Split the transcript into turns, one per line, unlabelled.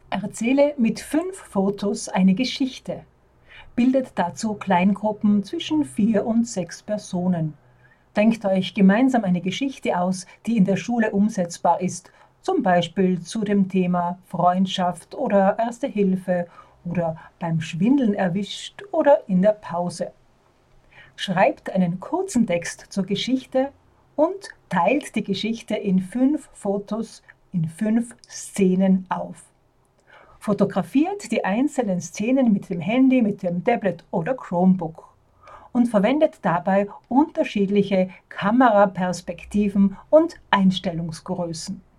Erzähle mit 5 Fotos eine Geschichte. Bildet dazu Kleingruppen zwischen 4 und 6 Personen. Denkt euch gemeinsam eine Geschichte aus, die in der Schule umsetzbar ist, zum Beispiel zu dem Thema Freundschaft oder Erste Hilfe oder beim Schwindeln erwischt oder in der Pause. Schreibt einen kurzen Text zur Geschichte und teilt die Geschichte in 5 Fotos in 5 Szenen auf. Fotografiert die einzelnen Szenen mit dem Handy, mit dem Tablet oder Chromebook und verwendet dabei unterschiedliche Kameraperspektiven und Einstellungsgrößen.